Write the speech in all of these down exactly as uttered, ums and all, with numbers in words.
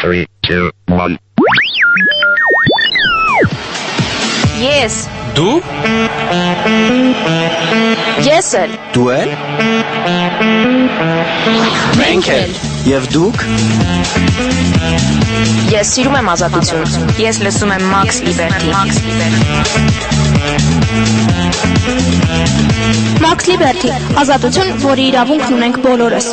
three, two, one. Yes. Du? Yes, sir. Դու ե՞լ։ Մենք էլ։ Եվ դուք։ Ես սիրում եմ ազատություն։ Ես լսում եմ Max Liberty։ Max Liberty, ազատություն, որի իրավունքն ունենք բոլորս։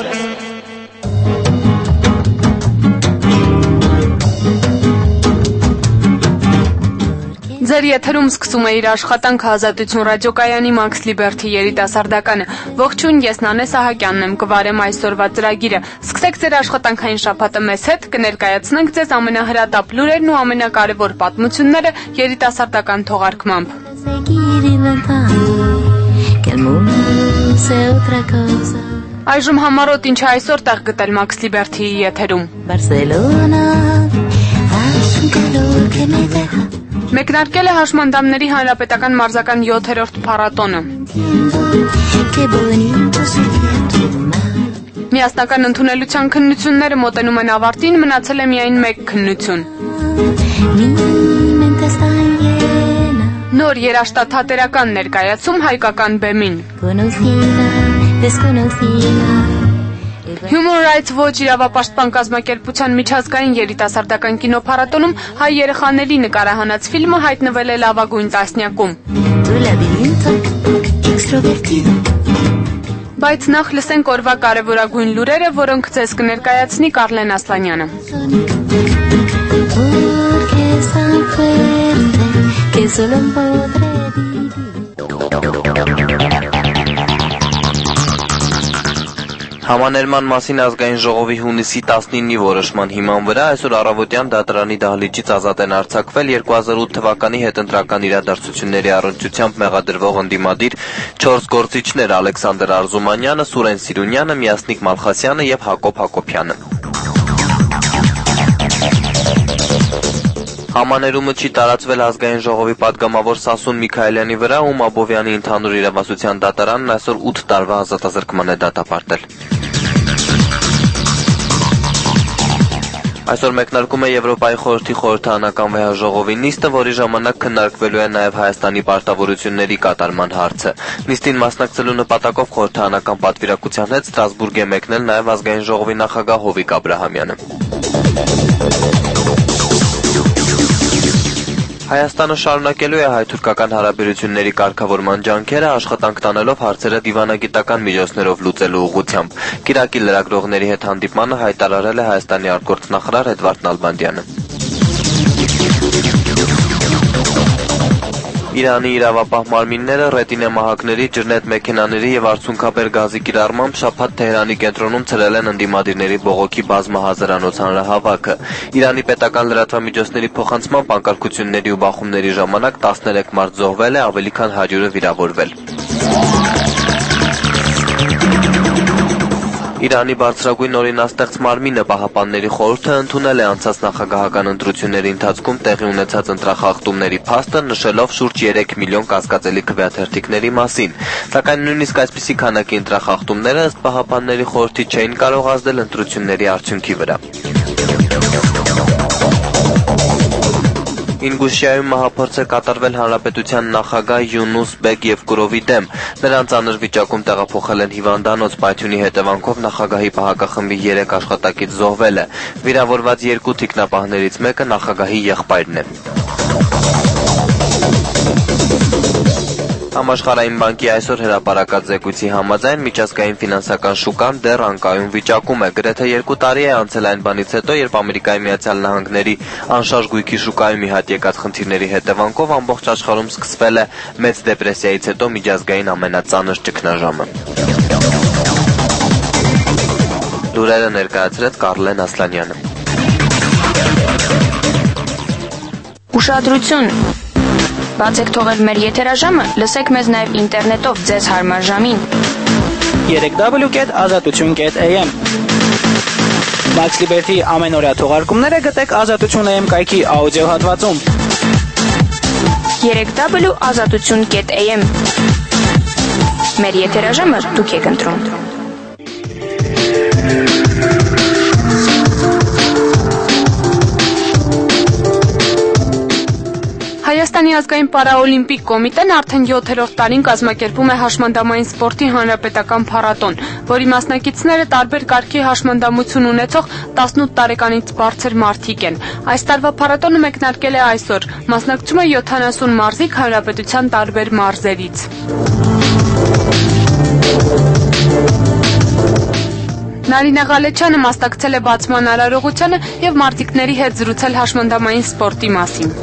Ձեր եթերում սկսում է իր աշխատանքը Ազատություն ռադիոկայանի Max Liberty երիտասարդականը։ Ողջույն, ես Նանե Սահակյանն եմ, կվարեմ այսօրվա ծրագիրը։ Սկսեք ձեր աշխատանքային շաբաթը մեզ հետ, կներկայացնենք ձեզ ամենահրատապ լուրերն ու ամենակարևոր պատմությունները երիտասարդական թողարկմամբ։ Այժմ համառոտ ինչ է այսօր տեղ գտել Max Liberty-ի եթերում։ Մեկնարկել է Հաշմանդամների հանրապետական մարզական յոթերորդ փառատոնը։ Միասնական ընդունելության քննությունները մոտենում են ավարտին, մնացել է միայն մեկ քննություն։ Նոր երաշտաթատերական ներկայացում հայկական բեմին։ Human Rights Watch իրավապաշտպան կազմակերպության միջազգային երիտասարդական կինոփառատոնում հայ երեխաների նկարահանած ֆիլմը հայտնվել է լավագույն տասնյակում։ Բայց նախ լսենք օրվա կարևորագույն լուրերը, որոնք ձեզ կներկայացնի Կարլեն Ասլանյանը։ Համաներման մասին ազգային ժողովի հունիսի տասնինի որոշման հիման վրա այսօր առավոտյան դատարանի դահլիճից ազատ են արձակվել երկու հազար ութ թվականի հետընտրական իրադարձությունների առնչությամբ մեղադրվող ընդդիմադիր չորս գործիչներ Ալեքսանդր Արզումանյանը, Սուրեն Սիրունյանը, Միասնիկ Մալխասյանը եւ Հակոբ Հակոբյանը։ Համաներումը չի տարածվել ազգային ժողովի պատգամավոր Սասուն Միքայելյանի վրա, ում Աբովյանի ընդհանուր իրավասության դատարանն այսօր ութ տարվա ազատազրկման է դատապարտել։ Այսօր մեկնարկում է Եվրոպայի խորհրդի խորհրդարանական վեհաժողովի նիստը, որի ժամանակ քննարկվելու է նաև Հայաստանի պարտավորությունների կատարման հարցը։ Նիստին մասնակցելու նպատակով խորհրդարանական պատվիրակության հետ Ստրասբուրգ է մեկնել նաև ազգային ժողովի նախագահ Հովիկ Աբրահամյանը։ Հայաստանը շարունակելու է հայ-թուրքական հարաբերությունների կարգավորման ջանքերը, աշխատանք տանելով հարցերը դիվանագիտական միջոցներով լուծելու ուղղությամբ։ Կիրակի լրագրողների հետ հանդիպմանը հայտարարել է Հայաստանի արտգործնախարար Էդվարդ Նալբանդյանը։ Իրանի իրավապահ մարմինները ռետինե մահակների, ջրնետ մեքենաների եւ արցունքաբեր գազի կիրառմամբ շաբաթ Թեհրանի կենտրոնում ցրել են ընդդիմադիրների բողոքի բազմահազարանոց հանրահավաքը։ Իրանի պետական լրատվամիջոցների փոխանցման անկարգությունների ու բախումների ժամանակ տասներեք մարդ զոհվել է, ավելի քան հարյուրը վիրավորվել։ Իրանի բարձրագույն օրինաստեղծ մարմինը Պահապանների խորհուրդը ընդունել է անցած նախագահական ընտրությունների ընթացքում տեղի ունեցած ընտրախախտումների փաստը, նշելով շուրջ երեք միլիոն կասկածելի քվեաթերթիկների մասին, սակայն նույնիսկ այսպիսի քանակի ընտրախախտումները ըստ Պահապանների խորհրդի չէին կարող ազդել ընտրությունների արդյունքի վրա։ Ինգուշիայում մահափորձ է կատարվել հանրապետության նախագահ Յունուս Բեկ Եվկուրովի դեմ։ Նրան ծանր վիճակում տեղափոխել են հիվանդանոց, պայթյունի հետևանքով նախագահի պահակախմբի երեք աշխատակից զոհվել է։ Վիրավորված երկու թիկնապահներից մեկը նախագահի եղբայրն է։ Համաշխարհային բանկի այսօր հրապարակած զեկույցի համաձայն միջազգային ֆինանսական շուկան դեռ անկայուն վիճակում է։ Գրեթե երկու տարի է անցել այն բանից հետո, երբ Ամերիկայի Միացյալ Նահանգների անշարժ գույքի շուկայում ի հայտ եկած խնդիրների հետևանքով ամբողջ աշխարհում սկսվել է մեծ դեպրեսիայից հետո միջազգային ամենածանր ճգնաժամը։ Լուրերը ներկայացրեց Կարլեն Ասլանյանը։ Ուշադրություն։ Բացեք թողել մեր եթերաժամը, լսեք մեզ նաև ինտերնետով ձեզ հարմար ժամին։ երեք w կետ ազատություն կետ a m Max Liberty ամենօրյա թողարկումները գտեք Ազատություն a m կայքի աուդիո հատվածում։ երեք w ազատություն կետ a m Մեր եթերաժամը դուք եք ընտրում։ Հայաստանի ազգային պարաօլիմպիկ կոմիտեն արդեն յոթերորդ տարին կազմակերպում է հաշմանդամային սպորտի հանրապետական փառատոն, որի մասնակիցները տարբեր կարգի հաշմանդամություն ունեցող տասնութ տարեկանից բարձր մարդիկ են։ Այս տարվա փառատոնը մեկնարկել է այսօր, մասնակցում է յոթանասուն մարզիկ հանրապետության տարբեր մարզերից։ Նարինե Ղալեչյանը մասնակցել է բացման արարողությանը և մարդիկների հետ զրուցել հաշմանդամային սպորտի մասին։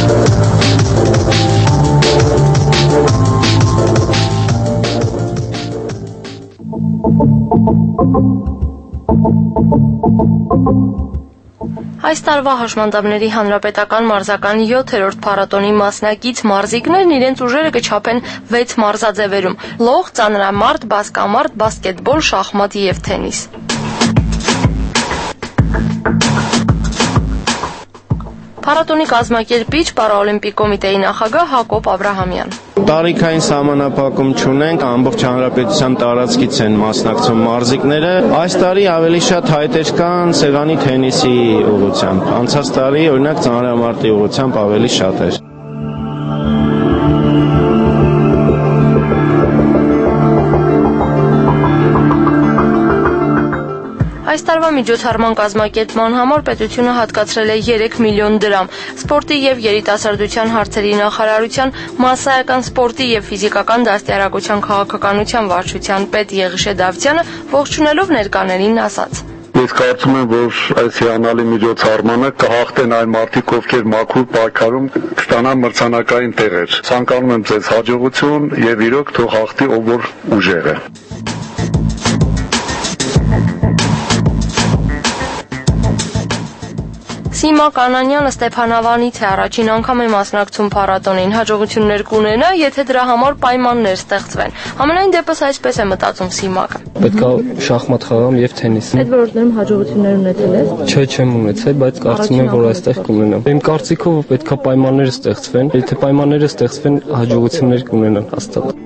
Այս տարվա հաշմանդամների հանրապետական մարզական յոթերորդ փառատոնի մասնակից մարզիկներն իրենց ուժերը կչափեն վեց մարզաձևերում՝ լող, ծանրամարդ, բասկամարդ, բասկետբոլ, շախմատ և թենիս։ Փառատոնի կազմակերպիչ պարաօլիմպիկ կոմիտեի նախագահ Հակոբ Աբրահամյան։ Տարիքային սահմանափակում չունենք, ամբողջ հանրապետության տարածքից են մասնակցում մարզիկները։ Այս տարի ավելի շատ հայտեր կան սեղանի թենիսի ուղղությամբ։ Անցած տարի օրինակ ծանրամարտի ուղղությամբ ավելի շատ էր։ Այս տարվա միջոցառման կազմակերպման համար պետությունը հատկացրել է երեք միլիոն դրամ։ Սպորտի և երիտասարդության հարցերի նախարարության մասսայական սպորտի և ֆիզիկական դաստիարակության քաղաքականության վարչության պետ Եղիշե Դավթյանը ողջունելով ներկաներին ասաց. Ես կարծում եմ, որ այս հիանալի միջոցառմանը կհաղթեն այն մարդիկ, ովքեր մաքուր պայքարում կստանան մրցանակային տեղեր։ Ցանկանում եմ ձեզ հաջողություն և իրոք թող հաղթի ով որ ուժեղ է։ Սիմա Կանանյանը Ստեփանավանից է, առաջին անգամ է մասնակցում փառատոնին, հաջողություններ կունենա, եթե դրա համար պայմաններ ստեղծվեն։ Համենայն դեպս այսպես է մտածում Սիմակը։ Պետք է շախմատ խաղամ եւ թենիս։ Այդ ոլորտներում հաջողություններ ունեցել ես։ Չէ, չեմ ունեցել, բայց կարծում եմ, որ այստեղ կունենամ։ Իմ կարծիքով պետք է պայմաններ ստեղծվեն, եթե պայմանները ստեղծվեն, հաջողություններ կունենան հաստատ։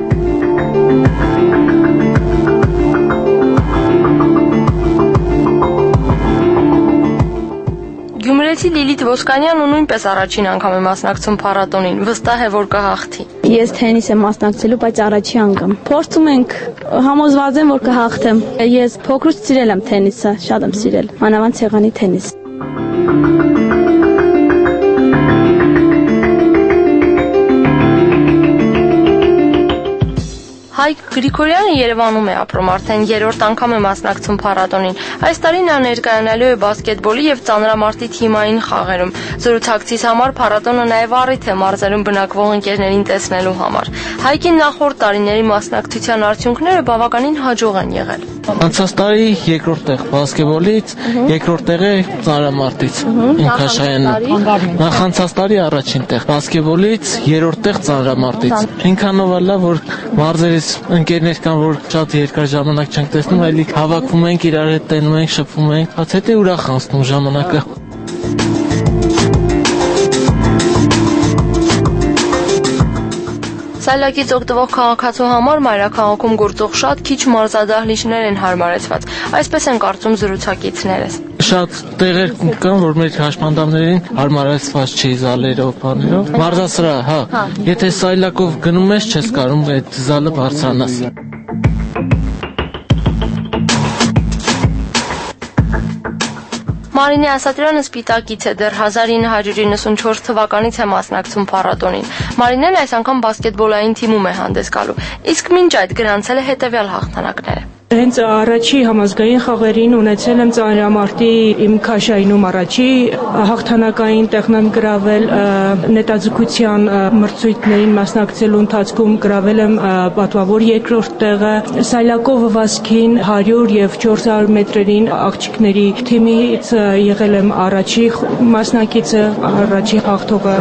Գյումրեցի Լիլիթ Ոսկանյանը նույնպես առաջին անգամ է մասնակցում փառատոնին, վստահ է, որ կհաղթի։ Ես թենիս եմ մասնակցելու, բայց առաջի անգամ։ Փորձում ենք, համոզված եմ, որ կհաղթեմ։ Ես փոքրուց սիրել եմ թենիսը, շատ եմ սիրել, մանավանդ սեղանի թենիս։ Հայկ Գրիգորյանը Երևանում է ապրում, արդեն երրորդ անգամ է մասնակցում փառատոնին։ Այս տարի նա ներկայանալու է բասկետբոլի և ծանրամարտի թիմային խաղերում։ Զրուցակցից համար փառատոնը նաև առիթ է մարզերում բնակվող ընկերներին տեսնելու համար։ Հայկի նախորդ տարիների մասնակցության արդյունքները բավականին հաջող են եղել։ Անցած տարի երկրորդ տեղ բասկետբոլից, երկրորդ տեղը ծանրամարտից։ Ինքնաշայանում։ Նախանցած տարի առաջին տեղ բասկետբոլից, երրորդ տեղ ծանրամարտից։ Ինքանով լավ, որ մարզերից ընկերներ կան, որ շատ երկար ժամանակ չենք տեսնում, այլ հավաքվում ենք, իրար հետ տենում ենք, շփվում ենք, բաց հետո ուրախ անցնում ժամանակը։ Սայլակից օգտվող քաղաքացու համար մայրաքաղաքում գործող շատ քիչ մարզադահլիճներ են հարմարեցված, այսպես են կարծում զրուցակիցներս։ Շատ տեղեր կան, որ մեր հաշմանդամներին հարմարեցված չի զալերով, բաներով։ Մարզասրահ, հա, եթե սայլակով գնում ես, չես կարող այդ զալը բարձրանաս։ Մարինե Ասատրյանը Սպիտակից է, դեռ հազար ինը հարյուր իննսունչորս թվականից է մասնակցում փառատոնին։ Մարինեն այս անգամ բասկետբոլային թիմում է հանդես գալու, իսկ մինչ այդ գրանցել է հետևյալ հաղթանակները։ Հենց առաջի համազգային խաղերին ունեցել եմ ծանրամարտի իմ քաշայինում առաջի հաղթանակային տեղն եմ գրավել, նետաձգության մրցույթներին մասնակցելու ընթացքում գրավել եմ պատվավոր երկրորդ տեղը, սայլակով վազքին հարյուր և չորս հարյուր մետրերին աղջիկների թիմից եղել եմ առաջի մասնակիցը, առաջի հաղթողը։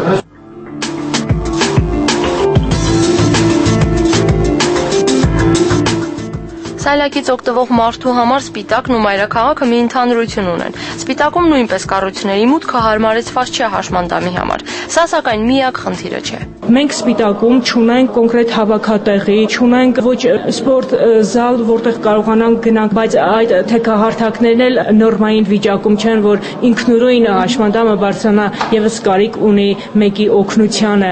Սայլակից օգտվող մարդու համար Սպիտակն ու մայրաքաղաքը մի ընդհանրություն ունեն։ Սպիտակում նույնպես կառույցների մուտքը հարմարեցված չէ հաշմանդամի համար։ Սա սակայն միակ խնդիրը չէ։ Մենք Սպիտակում չունենք կոնկրետ հավաքատեղի, չունենք ոչ սպորտ զալ, որտեղ կարողանանք գնանք, բայց այդ թեքահարթակներն էլ նորմային վիճակում չեն, որ ինքնուրույն հաշմանդամը բարձրանա եւս կարիք ունի մեկի օգնությանը։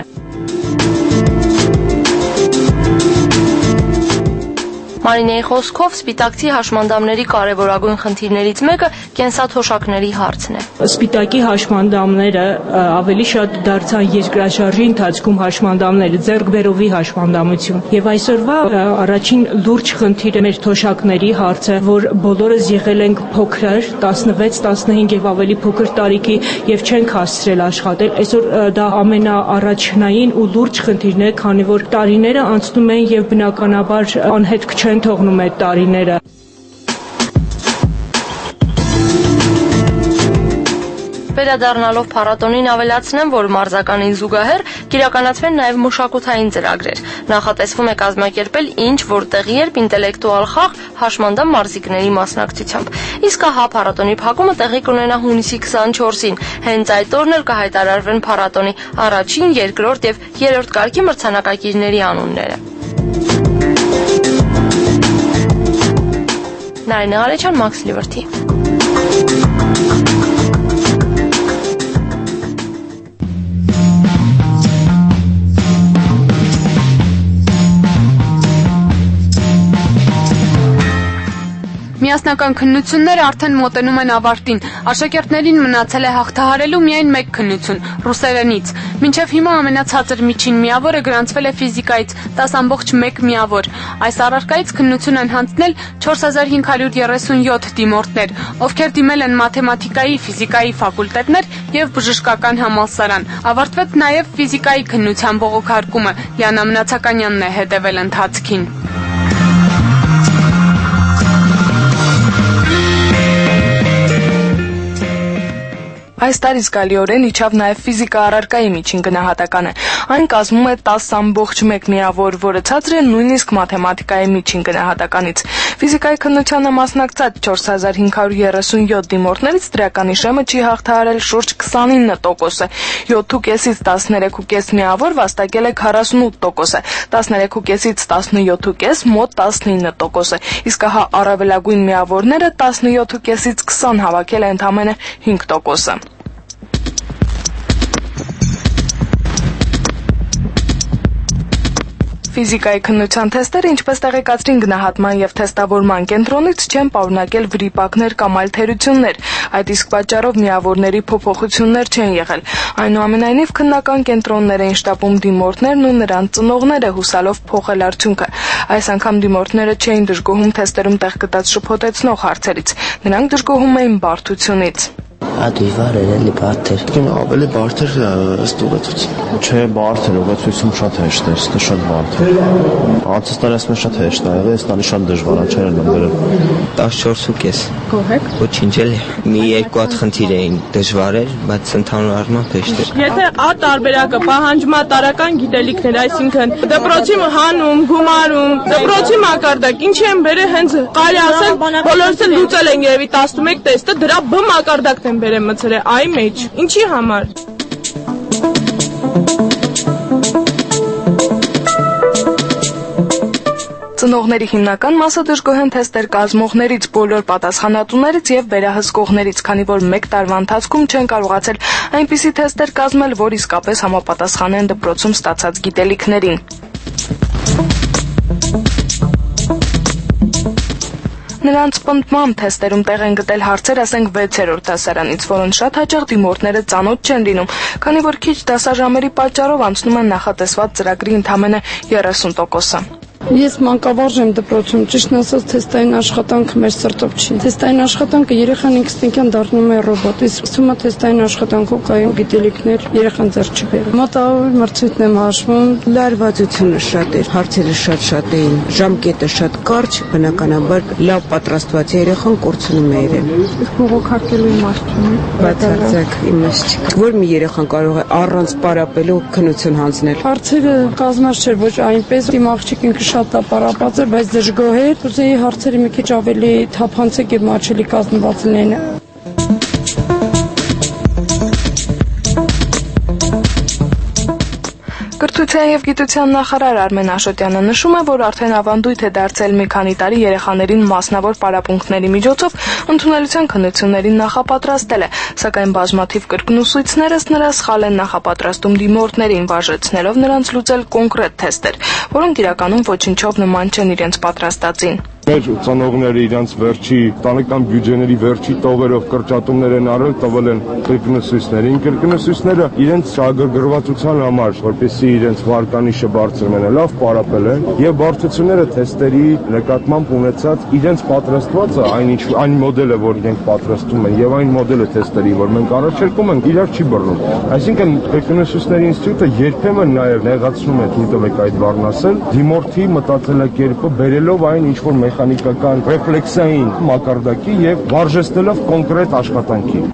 Մարինեի խոսքով սպիտակցի հաշմանդամների կարևորագույն խնդիրներից մեկը կենսաթոշակների հարցն է։ Սպիտակի հաշմանդամները ավելի շատ դարձան երկրաշարժի ընթացքում հաշմանդամները, ձեռքբերովի հաշմանդամություն։ Եվ այսօրվա առաջին լուրջ խնդիրը մեր թոշակների հարցը, որ բոլորս եղել ենք փոքրեր, տասնվեց, տասնհինգ եւ ավելի փոքր տարիքի եւ չենք հասցրել աշխատել։ Այսօր դա ամենաառաջնային ու լուրջ խնդիրն է, քանի որ տարիները անցնում են եւ բնականաբար անհետք չեն թողնում այդ տարիները։ Վերադառնալով փառատոնին ավելացնեմ, որ մարզականին զուգահեռ կիրականացվեն նաև մշակութային ծրագրեր։ Նախատեսվում է կազմակերպել ինչ որ տեղի երբ ինտելեկտուալ խաղ հաշմանդամ մարզիկների մասնակցությամբ։ Իսկ ահա փառատոնի փակումը տեղի կունենա հունիսի քսանչորսին։ Հենց այդ օրն էլ կհայտարարվեն փառատոնի առաջին, երկրորդ եւ երրորդ կարգի մրցանակակիրների անունները։ Նարինե Ղարեչյան, Max Liberty։ Միասնական քննությունները արդեն մոտենում են ավարտին։ Աշակերտներին մնացել է հաղթահարելու միայն մեկ քննություն՝ ռուսերենից։ Մինչև հիմա ամենացածր միջին միավորը գրանցվել է ֆիզիկայից՝ տասը ամբողջ մեկ միավոր։ Այս առարկայից քննություն են հանձնել չորս հազար հինգ հարյուր երեսունյոթ դիմորդներ, ովքեր դիմել են մաթեմատիկայի, ֆիզիկայի ֆակուլտետներ եւ բժշկական համալսարան։ Ավարտվեց նաեւ ֆիզիկայի քննության բողոքարկումը։ Լիանա Մնացականյանն է հետևել ընթացքին։ Այս տարի զգալիորեն իջավ նաև ֆիզիկա առարկայի միջին գնահատականը։ Այն կազմում է տասը ամբողջ մեկ միավոր, որը ցածր է նույնիսկ մաթեմատիկայի միջին գնահատականից։ Ֆիզիկայի քննությանը մասնակցած չորս հազար հինգ հարյուր երեսունյոթ դիմորդներից դրականի շեմը չի հաղթահարել շուրջ քսանինը տոկոսը։ յոթ ու կեսից տասներեք ու կես միավոր վաստակել է քառասունութ տոկոսը, տասներեք ու կեսից տասնյոթ ու կես մոտ տասնինը տոկոսը, իսկ ահա առավելագույն միավորները տասնյոթ ու կեսից քսան հավաքել է ընդամենը հինգ տոկոսը։ Ֆիզիկայի քննության թեստերը, ինչպես տեղեկացրին գնահատման եւ թեստավորման կենտրոնից, չեն պարունակել վրիպակներ կամ այլ թերություններ, այդ իսկ պատճառով միավորների փոփոխություններ չեն եղել։ Այնուամենայնիվ քննական կենտրոններ էին շտապում դիմորդներն ու նրանց ծնողները հուսալով փոխել արդյունքը։ Այս անգամ դիմորդները չէին դժգոհում թեստերում տեղ գտած շփոթեցնող հարցերից, նրանք դժգոհում էին բարդությունից։ Ադիվար էր էլի բարդեր։ Կին ավելի բարդեր ըստ ուղեցույցի։ Չէ, բարդեր, ուղեցույցում շատ հեշտ է, ստե շատ բարդեր։ Անցած տարի ասում շատ հեշտ է, այս տարի շատ դժվար է, չէր եմ վերել։ տասնչորս ու կես։ Գոհ եք։ Ոչինչ էլի։ Մի երկու հատ խնդիր էին դժվար էր, բայց ընդհանուր առմամբ հեշտ էր։ Եթե Ա տարբերակը պահանջում է տարական գիտելիքներ, այսինքն դպրոցի հանում, գումարում, դպրոցի մակարդակ, ինչի են բերել հենց կարելի ասել, բոլորս էլ լուծել են երևի տասնմեկ տեստը, դրա Բ մակարդակն են բերել մցրել այ մեջ։ Ինչի համար։ Ծնողների հիմնական մասը դժգոհ են թեստեր կազմողներից, բոլոր պատասխանատուներից եւ վերահսկողներից, քանի որ մեկ տարվա ընթացքում չեն կարողացել այնպիսի թեստեր կազմել, որ իսկապես համապատասխանեն դպրոցում ստացած գիտելիքներին։ Նրանց պնդմամբ թեստերում տեղ են գտել հարցեր, ասենք վեցերորդ դասարանից, որոնց շատ հաճախ դիմորդները ծանոթ չեն լինում, քանի որ քիչ դասաժամերի պատճառով անցնում են նախատեսված ծրագրի ընդամենը երեսուն տոկոսը։ Ես մանկավարժ եմ դպրոցում, ճիշտն ասած թեստային աշխատանքը մեր սրտով չի։ Թեստային աշխատանքը երեխան ինքնստինքյան դառնում է ռոբոտ, իսկ ուսումը թեստային աշխատանքով կայուն գիտելիքներ երեխան ձեռք չի բերում։ Մոտավոր մրցույթն եմ հաշվում, լարվածությունը շատ էր, հարցերը շատ-շատ էին, ժամկետը շատ կարճ, բնականաբար լավ պատրաստված երեխան կորցնում է իրեն։ Իսկ բողոքարկելու իմաստ չունի։ Բացարձակ իմաստ չկա։ Որ մի երեխան կարող է առանց պարապելու քննություն հանձնել։ Հարցերը կազմած չէր ոչ այնպես, իմ աղջիկ ինքը շատ ապարապած էր, բայց դժգոհ էր, ուզեի հարցերը մի քիչ ավելի թափանցիկ եւ մաչելի կազմված լինեն։ Կրթության Ինֆորմացիայի եւ գիտության նախարար Արմեն Աշոտյանը նշում է, որ արդեն ավանդույթ է դարձել մի քանի տարի երեխաներին մասնավոր պարապմունքների միջոցով ընդունելության քննություններին նախապատրաստել է, սակայն բազմաթիվ կրկնուսույցներ ըստ նրա սխալ են նախապատրաստում դիմորդներին, վարժեցնելով նրանց լուծել կոնկրետ թեստեր, որոնք իրականում ոչնչով նման չեն իրենց պատրաստածին։ Մեր ծնողները իրենց վերջի տանեկան բյուջեների վերջի տողերով կրճատումներ են արել, տվել են կրկնուսույցներին։ Կրկնուսույցները իրենց շահագրգռվածության համար, որպեսզի իրենց վարկանիշը բարձր մնա, լավ պարապել են եւ բարդությունները թեստերի նկատմամբ ունեցած իրենց պատրաստվածը, այնինչ այն մոդելը, որ իրենք պատրաստում են եւ այն մոդելը թեստերի, որ մենք առաջարկում ենք, իրար չի բռնում։ Այսինքն կրկնուսույցների ինստիտուտը երբեմն նաեւ նեղացնում է, թույլ տվեք այդ բառն ասել, դիմորդի մտածելակերպը բերելով այն ինչ որ մեխանիկական ռեֆլեքսային մակարդակի եւ վարժեցնելով կոնկրետ աշխատանքի։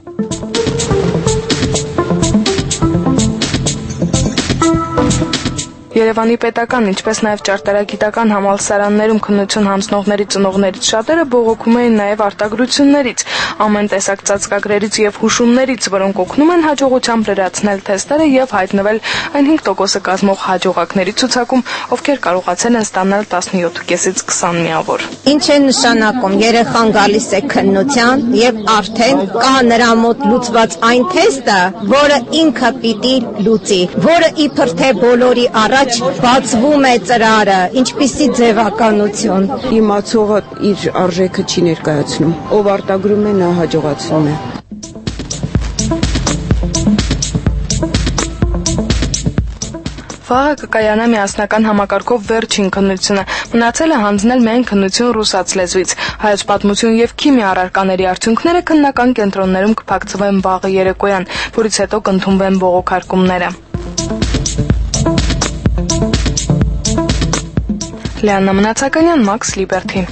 Երևանի պետական, ինչպես նաև ճարտարագիտական համալսարաններում քննություն հանձնողների ծնողներից շատերը բողոքում էին նաև արտագրություններից, ամեն տեսակ ծածկագրերից եւ հուշումներից, որոնք օգնում են հաջողությամբ լրացնել թեստերը եւ հայտնվել այն հինգ տոկոսը կազմող հաջողակների ցուցակում, ովքեր կարողացել են ստանալ տասնյոթ կեսից քսան միավոր։ Ինչ է նշանակում, երեխան գալիս է քննության եւ արդեն կա նրա մոտ լուծված այն թեստը, որը ինքը պիտի լուծի, որը իբր թե բոլորի առաջ բացվում է ծրարը, ինչպիսի ձևականություն։ Իմացողը իր արժեքը չի ներկայացնում, ով արտագրում է, նա հաջողացնում է։ Վաղը կկայանա միասնական համակարգով վերջին քննությունը, մնացել է հանձնել միայն քննություն ռուսաց լեզվից։ Հայոց պատմություն եւ քիմիա առարկաների արդյունքները քննական կենտրոններում կփակցվեն վաղը երեկոյան, որից հետո կընդունվեն բողոքարկումները։ Լիաննա Մնացականյան, Մաքս Լիբերթի։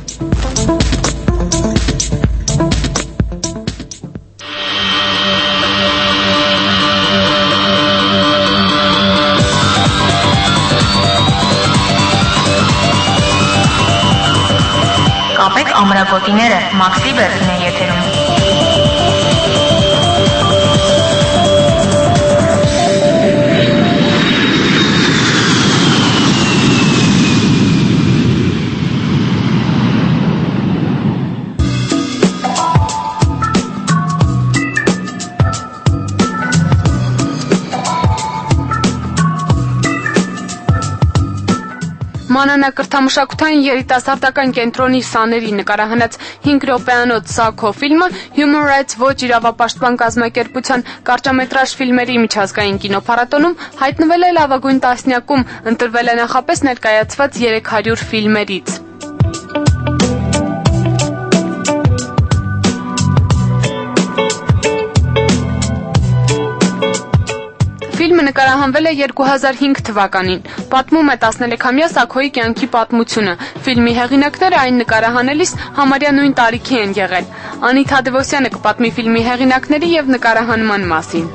Կապեք ամրագոտիները, Մաքս Լիբերթին է եթերում։ Մանանակրթամշակութային երիտասարդական կենտրոնի սաների նկարահանած հինգ րոպեանոց Սաքո ֆիլմը Human Rights Watch իրավապաշտպան կազմակերպության կարճամետրաժ ֆիլմերի միջազգային կինոփառատոնում հայտնվել է լավագույն տասնյակում, ընտրվել է նախապես ներկայացված երեք հարյուր ֆիլմերից։ Ֆիլմը նկարահանվել է երկու հազար հինգ թվականին, պատմում է տասներեքամյա Սաքոյի կյանքի պատմությունը։ Ֆիլմի հեղինակները այն նկարահանելիս համարյա նույն տարիքի են եղել։ Անիտ Հադևոսյանը կպատմի ֆիլմի հեղինակների եւ նկարահանման մասին։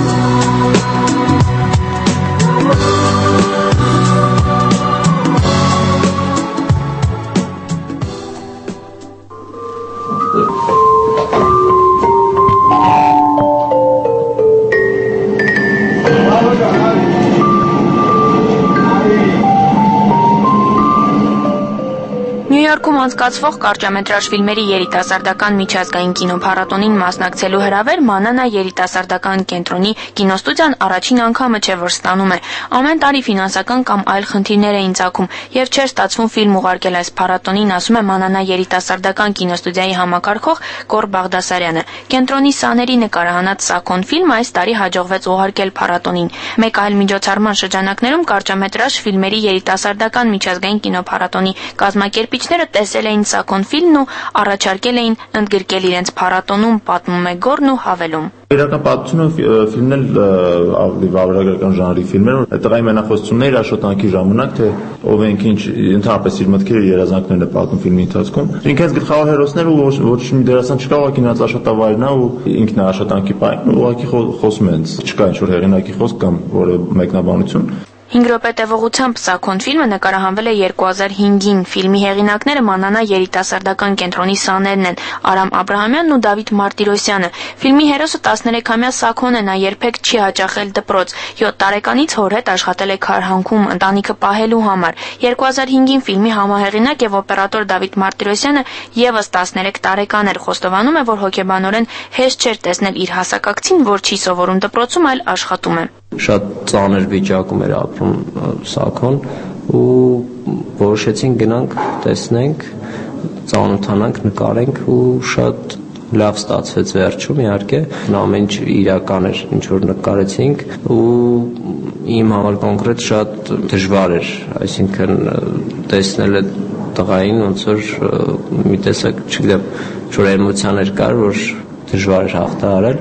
Նյույորքում անցկացվող կարճամետրաժ ֆիլմերի երիտասարդական միջազգային կինոփառատոնին մասնակցելու հրավեր Մանանա երիտասարդական կենտրոնի կինոստուդիան առաջին անգամը չէ, որ ստանում է։ Ամեն տարի ֆինանսական կամ այլ խնդիրներ էին ծագում եւ չէր ստացվում ֆիլմ ուղարկել այս փառատոնին, ասում է Մանանա երիտասարդական կինոստուդիայի համակարգող Գոր Բաղդասարյանը։ Կենտրոնի սաների նկարահանած Սաքոն ֆիլմը այս տարի հաջողվեց ուղարկել փառատոնին։ Մեկ այլ միջոցառման շրջանակներում կարճամետրաժ ֆիլմերի երիտասարդական միջազգային կինոփառատոնի կազմակերպիչները տեսել էին Սաքոն ֆիլմն ու առաջարկել էին ընդգրկել իրենց փառատոնում, պատմում է Գորն ու հավելում։ Իրական պատմությունը ֆիլմն էլ ավելի վավերագրական ժանրի ֆիլմեր, այդտեղ այն մենախոսություններ աշխատանքի ժամանակ, թե ով ենք ինչ ընդհանրապես իր մտքերը երազանքներն է պատմում ֆիլմի ընթացքում։ Ինքնից գլխավոր հերոսները ու ոչ մի դերասան չկա, ուղղակի նրանց աշխատավայրն է ու ինքն է աշխատանքի պայքարում, ուղղակի խոսում են, չկա ինչ որ հեղինակի խոսք կամ որը մեկնաբանություն։ հինգ րոպե տևողությամբ «Սաքոն» ֆիլմը նկարահանվել է երկու հազար հինգին։ Ֆիլմի հեղինակները Մանանա երիտասարդական կենտրոնի սաներն են՝ Արամ Աբրահամյանն ու Դավիթ Մարտիրոսյանը։ Ֆիլմի հերոսը տասներեքամյա Սաքոն է, նա երբեք չի հաճախել դպրոց։ յոթ տարեկանից հոր հետ աշխատել է քարհանքում ընտանիքը պահելու համար։ երկու հազար հինգին ֆիլմի համահեղինակ եւ օպերատոր Դավիթ Մարտիրոսյանը եւս տասներեք տարեկան էր։ Խոստովանում է, որ հոգեբանորեն հեշտ չէր տեսնել իր հասակակցին, որ չի սովորում դպրոցում, այլ աշխատում է։ Շատ ծանր վիճակում էր ապրում Սաքոն ու որոշեցինք գնանք տեսնենք, ծանոթանանք, նկարենք ու շատ լավ ստացվեց վերջում, իհարկե ամեն ինչ իրական էր, ինչ որ նկարեցինք ու իմ համար կոնկրետ շատ դժվար էր, այսինքն տեսնել այդ տղային ոնց որ մի տեսակ, չգիտեմ, ինչ-որ էմոցիաներ կար, որ դժվար էր հաղթահարել։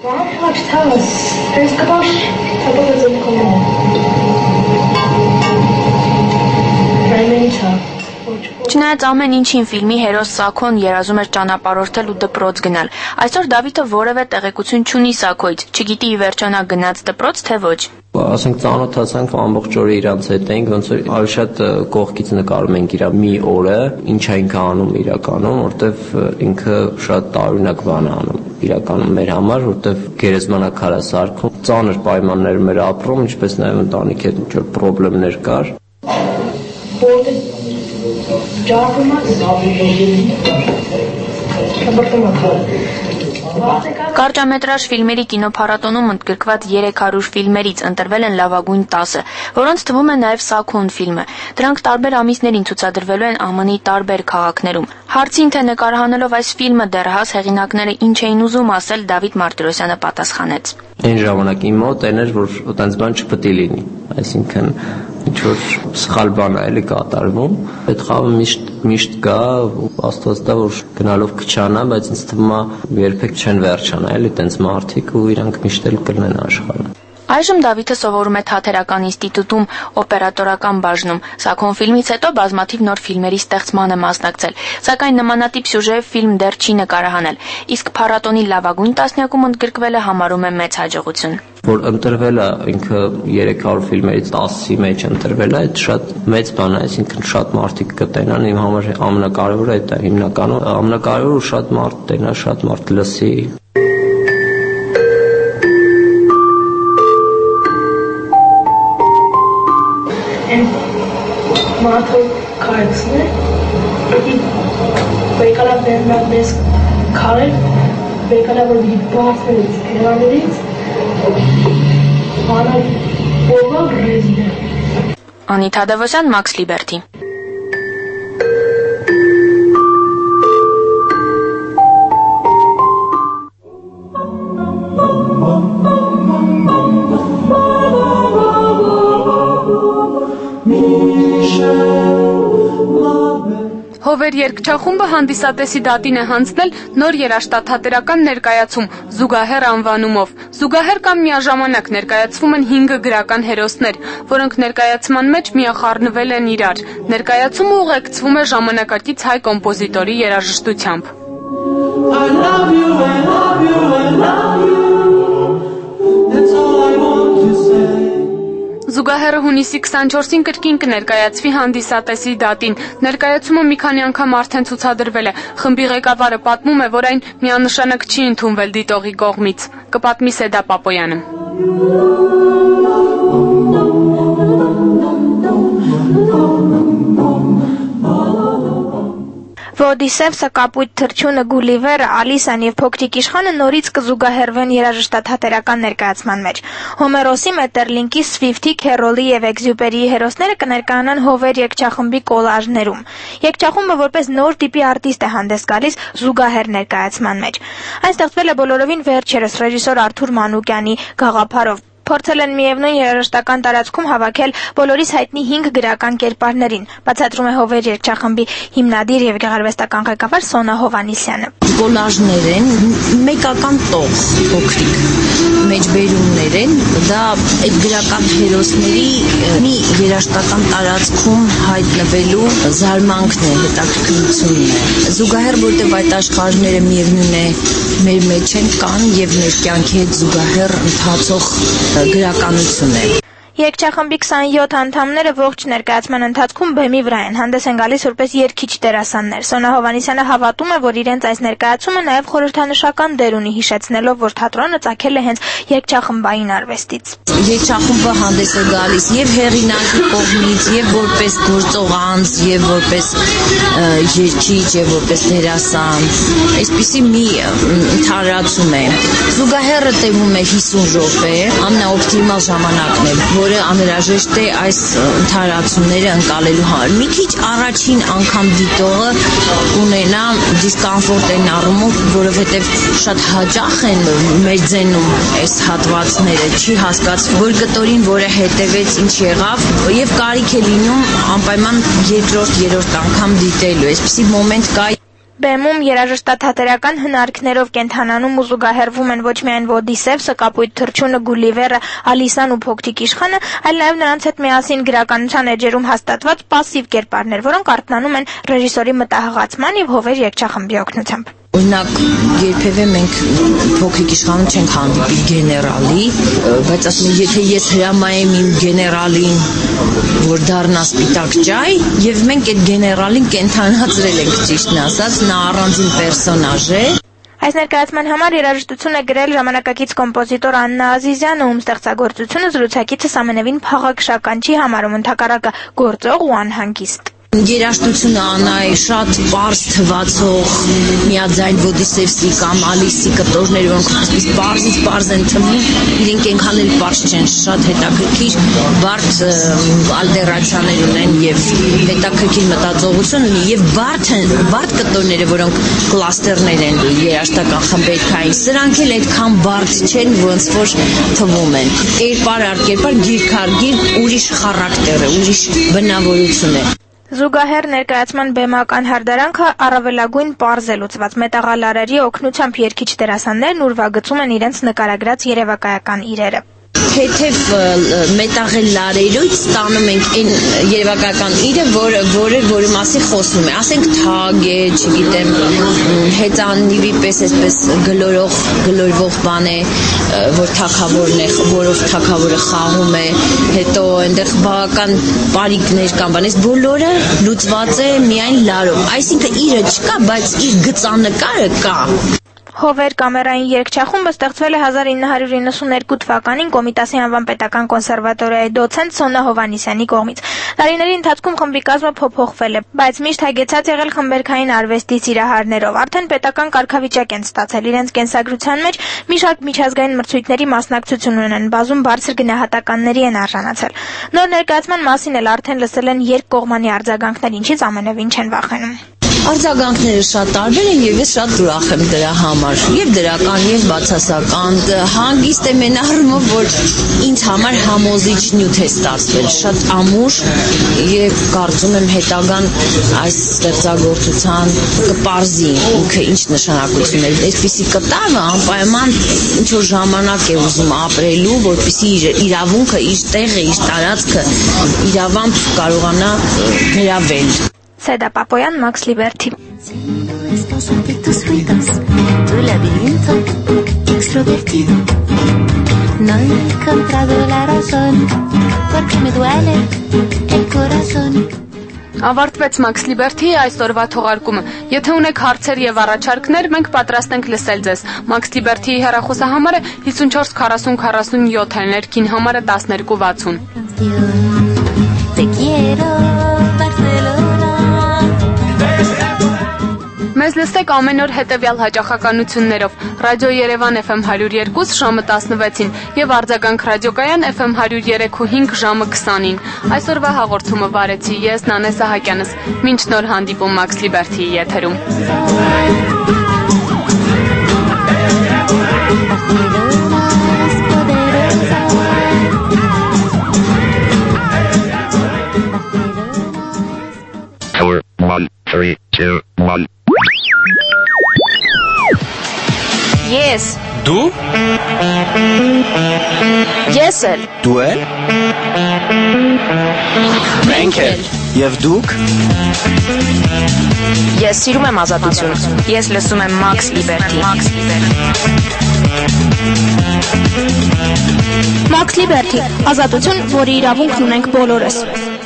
Չնայած ամեն ինչին ֆիլմի հերոս Սաքոն երազում էր ճանապարհորդել ու դպրոց գնալ։ Այսօր Դավիթը որևէ տեղեկություն չունի Սաքոյից, չգիտի ի վերջո նա գնաց դպրոց, թե ոչ։ Ասենք ծանոթացանք ամբողջ օրը իրանց հետ էինք, ոնց որ ավելի շատ կողքից նկարում ենք իր մի օրը, ինչ է ինքը անում իրականում, որտեվ ինքը շատ տարօրինակ բան է անում իրականում մեր համար, որտեվ գերեզմանակար է սարքում, ծանր պայմաններում էր ապրում, ինչպես նաև ընտանիքի հետ ինչ-որ խնդիրներ կար։ Կարճամետրաժ ֆիլմերի կինոփառատոնում ընդգրկված երեք հարյուր ֆիլմերից ընտրվել են լավագույն տասը, որոնց թվում է նաև Սաքոն ֆիլմը։ Դրանք տարբեր ամիսներին ցուցադրվելու են ԱՄՆ -ի տարբեր քաղաքներում։ Հարցին, թե նկարահանելով այս ֆիլմը դեռահաս հեղինակները ինչ էին ուզում ասել, Դավիթ Մարտիրոսյանը պատասխանեց. Այն ժամանակ իմ մոտ այն էր, որ այդպես բան չպետք է լինի, այսինքն ինչ-որ սխալ բան է էլի կատարվում, այդ խաղը միշտ միշտ կա, աստված տա, որ գնալով կչանա, բայց ինձ թվում է երբեք չեն վերջանա, էլի տենց մարդիկ ու իրանք միշտ էլ կլինեն աշխարհում։ Այժմ Դավիթը սովորում է Թատերական ինստիտուտում օպերատորական բաժնում։ Սաքոն ֆիլմից հետո բազմաթիվ նոր ֆիլմերի ստեղծման է մասնակցել, սակայն նմանատիպ սյուժեով ֆիլմ դեռ չի նկարահանել, իսկ փառատոնի լավագույն տասնյակում ընդգրկվելը համարում է մեծ հաջողություն։ Որ ընտրվել է ինքը երեք հարյուր ֆիլմերից տասի մեջ ընտրվել է, այդ շատ մեծ բան է, այսինքն շատ մարդիկ կտենան, իմ համար ամենակարևորը այդ է հիմնականում, ամենակարևորը շատ մարդ տենա, շատ մարդ լսի։ Մարդը քարեցն է, պետի բեկալա բերնալ մեզ քարել, բեկալա որ դի բարձներից, կերաներից, անալ բովալ ռեզին է։ Անիթա Դևոսյան, Մաքս Լիբերթի։ Հովեր երգչախումբը հանդիսատեսի դատին է հանձնել նոր երաժշտաթատերական ներկայացում «Զուգահեռ» անվանումով։ Զուգահեռ կամ միաժամանակ ներկայացվում են հինգ գրական հերոսներ, որոնք ներկայացման մեջ միախառնվել են իրար։ Ներկայացումը ուղեկցվում է ժամանակակից հայ կոմպոզիտորի երաժշտությամբ։ I love you, I love you, I love you. That's all I want to say. Զուգահեռը հունիսի քսանչորսին կրկին կներկայացվի հանդիսատեսի դատին։ Ներկայացումը մի քանի անգամ արդեն ցուցադրվել է։ Խմբի ղեկավարը պատմում է, որ այն միանշանակ չի ընդունվել դիտողի կողմից։ Կպատմի Սեդա Պապոյանը։ Ոդիսևսը, Կապույտ թռչյունը, Գուլիվերը, Ալիսան եւ Փոքրիկ իշխանը նորից կզուգահեռվեն երաժշտաթատերական ներկայացման մեջ։ Հոմերոսի, Մետրլինկի, Սվիֆթի, Քերոլի եւ Էքզյուպերիի հերոսները կներկայանան Հովեր երգչախմբի կոլաժներում։ Երգչախումբը որպես նոր տիպի արտիստ է հանդես գալիս զուգահեռ ներկայացման մեջ։ Այն ստեղծվել է բոլորովին վերջերս ռեժիսոր Արթուր Մանուկյանի գաղափարով։ Փորձել են միևնույն երաժշտական տարածքում հավաքել բոլորիս հայտնի հինգ գրական կերպարներին, բացատրում է Հովեր երգչախմբի հիմնադիր եւ գեղարվեստական ղեկավար Սոնա Հովհաննիսյանը։ Կոլաժներ են, մեկական տող փոքրիկ մեջբերումներ են, դա այդ գրական հերոսների մի երաժշտական տարածքում հայտնվելու զարմանքն է, հետաքրքրությունն է։ Զուգահեռ, որտեղ այդ աշխարհները միևնույն է մեր մեջ են կան եւ մեր կյանքի հետ զուգահեռ ընթացող գրականություն է։ Երգչախմբի քսանյոթ անդամները ողջ ներկայացման ընթացքում բեմի վրա են, հանդես են գալիս որպես երգիչ դերասաններ։ Սոնա Հովհաննիսյանը հավատում է, որ իրենց այս ներկայացումը նաև խորհրդանշական դեր ունի, հիշեցնելով, որ թատրոնը ծագել է հենց երգչախմբային արվեստից։ Երգչախումբը հանդես է գալիս եւ հեղինակի կողմից, եւ որպես գործող անձ, եւ որպես երգիչ, եւ որպես դերասան։ Այսպիսի մի ընդհանրացում է։ Զուգահեռը տևում է հիսուն րոպե, ամենաօպտիմալ ժամանակն է, որը անհրաժեշտ է այս ընդհանրացումները ընկալելու համար։ Մի քիչ առաջին անգամ դիտողը ունենա դիսկոմֆորտային առումով, որովհետև շատ հաճախ են մեծենում այս հատվածները, չի հասկացվում, որ կտորին, որը հետևեց, ինչ եղավ, եւ կարիք է լինում անպայման երկրորդ, երրորդ անգամ դիտելու։ Այսպիսի մոմենտ կա։ Բեմում երաժշտաթատերական հնարքներով կենթանանում ու զուգահեռվում են ոչ միայն Ոդիսևսը, Կապույտ թռչունը, Գուլիվերը, Ալիսան ու Փոքրիկ իշխանը, այլ նաև նրանց հետ միասին գրականության էջերում հաստատված պասիվ կերպարներ, որոնք արթնանում են ռեժիսորի մտահղացման եւ Հովեր երգչախմբի օգնությամբ։ Օրինակ, երբևէ մենք Փոքրիկ իշխանում չենք հանդիպի գեներալի, բայց ասում եմ, եթե ես հրամայեմ իմ գեներալին, որ դառնա սպիտակ ճայ, եւ մենք այդ գեներալին կենթանացրել ենք, ճիշտն ասած, նա առանձին պերսոնաժ է։ Այս ներկայացման համար երաժշտություն է գրել ժամանակակից կոմպոզիտոր Աննա Ազիզյանը, ում ստեղծագործությունը զրուցակիցս ամենևին փաղաքշական չի համարում, ընդհակառակը գործող ու անհանգիստ։ Երաժշտությունը Աննայի շատ պարզ թվացող միաձայն Ոդիսևսի կամ Ալիսի կտորներ, որոնք այսպես պարզից պարզ են թվում, իրենք այնքան էլ պարզ չեն, շատ հետաքրքիր բարդ ալտերացիաներ ունեն եւ հետաքրքիր մտածողություն ունի եւ բարդ են, բարդ կտորները, որոնք կլաստերներ են երաժշտական խմբերքային, սրանք էլ այդքան բարդ չեն, ոնց որ թվում են։ Կերպար առ կերպար, գիրք առ գիրք ուրիշ խարակտեր է, ուրիշ բնավորություն է։ Զուգահեռ ներկայացման բեմական հարդարանքը առավելագույն պարզ է լուծված մետաղալարերի օգնությամբ երգիչ դերասաններն ուրվագծում են իրենց նկարագրած երևակայական իրերը։ Թեթև մետաղել լարերից ստանում ենք այն երևակայական իրը, որը որը որի մասին խոսում է, ասենք թագ է, չգիտեմ, հեծանիվի պես այսպես գլորող գլորվող բան է, որ թագավորն է, որով թագավորը խաղում է, հետո այնտեղ բավական բարիկներ կան, բան, այս բոլորը լուծված է միայն լարով, այսինքն իրը չկա, բայց իր գծանկարը կա։ Հովեր կամերային երգչախումբը ստեղծվել է հազար ինը հարյուր իննսունհերկու թվականին Կոմիտասի անվան պետական կոնսերվատորիայի դոցենտ Սոնա Հովհաննիսյանի կողմից։ Տարիների ընթացքում խմբի կազմը փոփոխվել է, բայց միշտ հագեցած եղել խմբերքային արվեստի սիրահարներով։ Արդեն պետական կարգավիճակ են ստացել, իրենց կենսագրության մեջ մի շարք միջազգային մրցույթների մասնակցություն ունեն, բազում բարձր գնահատականների են արժանացել։ Նոր ներկայացման մասին էլ արդեն լսել են երկկողմանի արձագանքներ, ինչից ամենևին չեն վախենում։ Արձագանքները շատ տարբեր են եւ ես շատ ուրախ եմ դրա համար, եւ դրական եւ բացասական, հանգիստ եմ այն առումով, որ ինձ համար համոզիչ նյութ է ստացվել, շատ ամուր եւ կարծում եմ հետագան այս ստեղծագործության կպարզի ինքը ինչ նշանակություն է։ Այսպիսի կտավը անպայման ինչ որ ժամանակ է ուզում ապրելու, որպեսզի իր իրավունքը, իր տեղը, իր տարածքը իրավամբ կարողանա գրավել։ Seda Papoyan, Max Liberty. Estos ojitos fritos, tu laberinto extrovertido. No he encontrado la razón, porque me duele el corazón. Ավարտվեց Max Liberty-ի այսօրվա թողարկումը։ Եթե ունեք հարցեր եւ առաջարկներ, մենք պատրաստ ենք լսել ձեզ։ Max Liberty-ի հեռախոսահամարը հիսունչորս քառասուն քառասունյոթ է, ներքին համարը տասներկու վաթսուն։ Te quiero, Barcelona. Մեզ լսեք ամեն օր հետևյալ հաճախականություններով. Ռադիո Երևան Էֆ Էմ հարյուր երկու ժամը տասնվեցին եւ Արձագանք ռադիոկայան Էֆ Էմ հարյուր երեք ու հինգ ժամը քսանին։ Այսօրվա հաղորդումը վարեցի ես Նանե Սահակյանս։ Մինչ նոր հանդիպում Max Liberty-ի եթերում։ One, three, two, one. Yes. Դու? Ես էլ։ Դու էլ? Մենք էլ։ Եվ դուք? Ես սիրում եմ ազատություն։ Ես լսում եմ Max Liberty։ Max Liberty։ Max Liberty, ազատություն, որի իրավունքն ունենք բոլորս։